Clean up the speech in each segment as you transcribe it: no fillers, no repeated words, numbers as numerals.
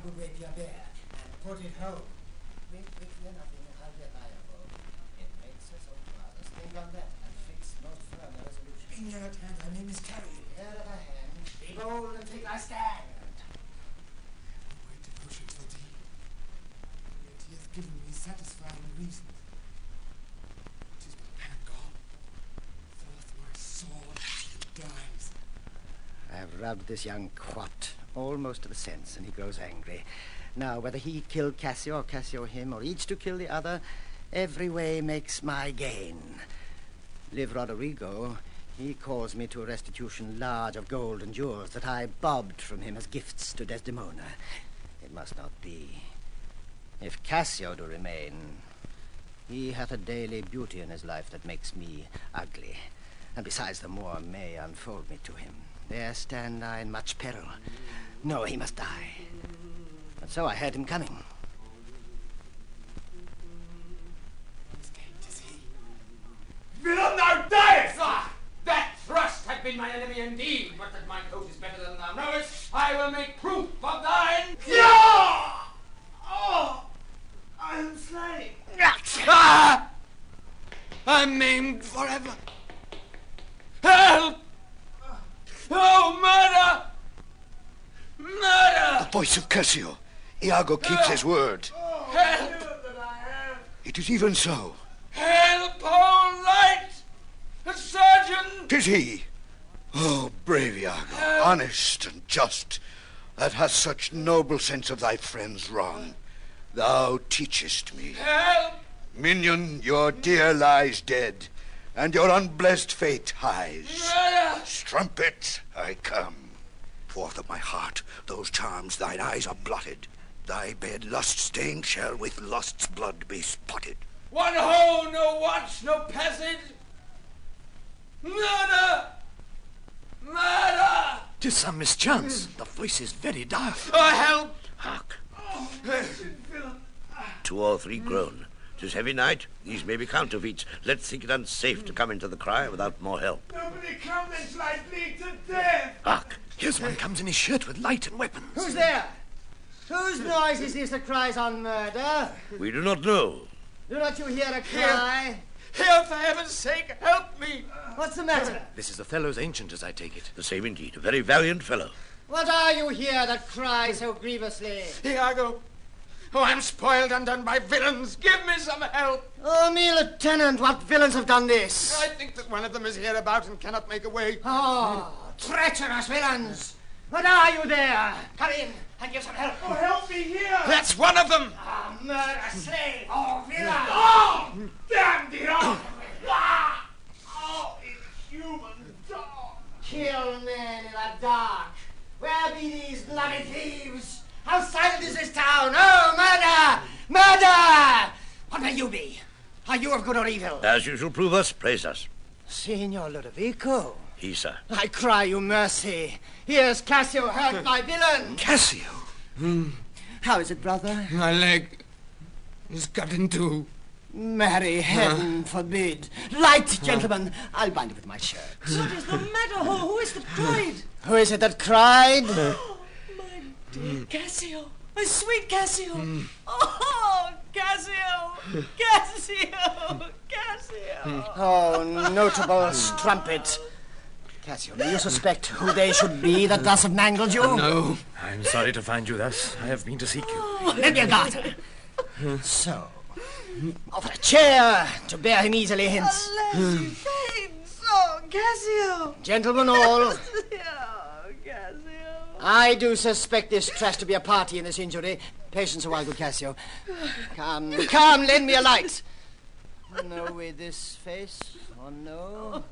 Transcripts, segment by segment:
would rape your bear and put it home. We fear nothing, how reliable. It makes us old fathers think on that and fix most firm resolution. In your hand, our name is carried. Here at our hand, be bold and take thy stand. My devotion for thee, yet he hath given me satisfying reasons. It is but hand gone. Forth my sword dies. I have rubbed this young quat almost to the sense, and he grows angry. Now, whether he killed Cassio or Cassio him, or each to kill the other, every way makes my gain. Live Roderigo, he calls me to a restitution large of gold and jewels that I bobbed from him as gifts to Desdemona. It must not be. If Cassio do remain, he hath a daily beauty in his life that makes me ugly, and besides the Moor may unfold me to him. There stand I in much peril. No, he must die. And so I heard him coming. Villain, thou diest! Ah, that thrust had been my enemy indeed, but that my coat is better than thou knowest, I will make proof of thine. Yeah! Oh, I am slain. Ah! I'm maimed forever. Help! Oh, murder! Murder! The voice of Cassio. Iago keeps his word. Help! It is even so. Help, all light! A surgeon! 'Tis he. Oh, brave Iago, honest and just, that hast such noble sense of thy friend's wrong. Thou teachest me. Help! Minion, your dear lies dead, and your unblessed fate hies. Murder! Strumpet, I come. Forth of my heart, those charms thine eyes are blotted. Thy bed lust-stained shall with lust's blood be spotted. One hole, no watch, no passage. Murder! Murder! 'Tis some mischance. The voice is very dire. Oh, help! Hark. Oh, villain. 2 or 3 groan. 'Tis heavy night. These may be counterfeits. Let's think it unsafe to come into the cry without more help. Nobody come, then shall I bleed to death. Hark. Here's one comes in his shirt with light and weapons. Who's there? Whose noise is this that cries on murder? We do not know. Do not you hear a cry? Here, for heaven's sake, help me. What's the matter? This is the fellow's ancient, as I take it. The same indeed. A very valiant fellow. What are you here that cry so grievously? Iago. Oh, I'm spoiled and done by villains. Give me some help. Oh, me lieutenant, what villains have done this? I think that one of them is hereabout and cannot make away. Oh, treacherous villains! What are you there? Come in and give some help. Oh, help me here. That's one of them. Ah, murder, slave, oh, villain! Oh, damn the honor. Ah! Oh, inhuman dog. Kill men in the dark. Where be these bloody thieves? How silent is this town? Oh, murder! Murder! What may you be? Are you of good or evil? As you shall prove us, praise us. Signor Ludovico. He, sir. I cry you mercy. Here's Cassio hurt by villain. Cassio? How is it, brother? My leg is cut in two. Marry, heaven forbid. Light, gentlemen. I'll bind it with my shirt. What is the matter? Who is that cried? Who is it that cried? My dear Cassio. My sweet Cassio. Oh, Cassio. Cassio. Cassio. Oh, notable strumpet. Cassio, do you suspect who they should be that thus have mangled you? No. I'm sorry to find you thus. I have been to seek you. Let me a garter. So, offer a chair to bear him easily hence. Unless he faints. Oh, Cassio. Gentlemen all, Oh, Cassio. I do suspect this trash to be a party in this injury. Patience a while, good Cassio. Come, lend me a light. Know we this face, or no?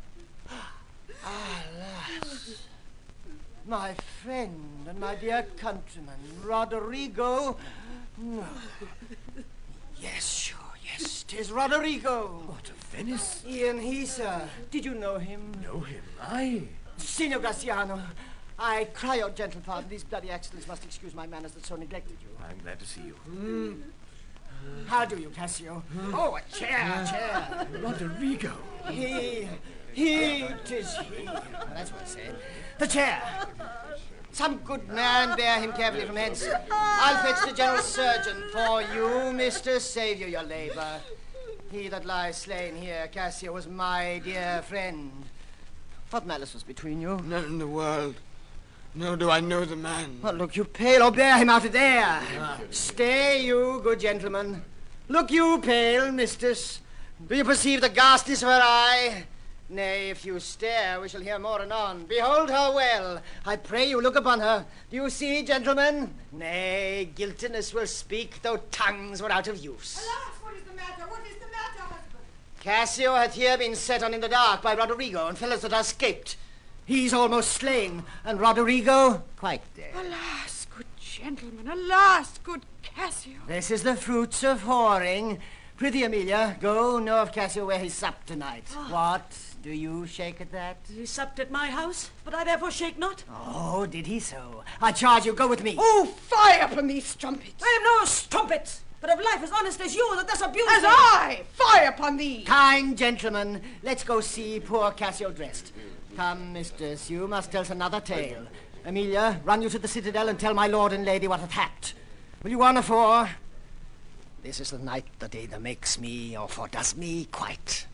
Alas, my friend and my dear countryman, Roderigo. No. Yes, sure, yes, 'tis Roderigo. What, of Venice? Ian he, sir. Did you know him? Know him? I. Signor Graciano, I cry out gentle pardon. These bloody accidents must excuse my manners that so neglected you. I'm glad to see you. How do you, Cassio? Oh, a chair. Roderigo. He, 'tis he. That's what I said. The chair. Some good man bear him carefully from hence. I'll fetch the general surgeon for you, Mr. Saviour, your labour. He that lies slain here, Cassio, was my dear friend. What malice was between you? None in the world. Nor do I know the man. Well, look you pale, or bear him out of there. Stay you, good gentleman. Look you pale, mistress. Do you perceive the ghastness of her eye? Nay, if you stare, we shall hear more anon. Behold her well. I pray you look upon her. Do you see, gentlemen? Nay, guiltiness will speak, though tongues were out of use. Alas, what is the matter? What is the matter, husband? Cassio hath here been set on in the dark by Roderigo and fellows that are escaped. He's almost slain, and Roderigo quite dead. Alas, good gentleman, alas, good Cassio. This is the fruits of whoring. Prithee, Amelia, go know of Cassio where he supped tonight. What? Do you shake at that? He supped at my house, but I therefore shake not. Oh, did he so? I charge you, go with me. Oh, fire upon these strumpets. I am no strumpet, but of life as honest as you that thus abuse As me. I, fire upon thee. Kind gentlemen, let's go see poor Cassio dressed. Come, mistress, you must tell us another tale. Amelia, run you to the citadel and tell my lord and lady what hath happed. Will you on afore? This is the night that either makes me or fordoes me quite.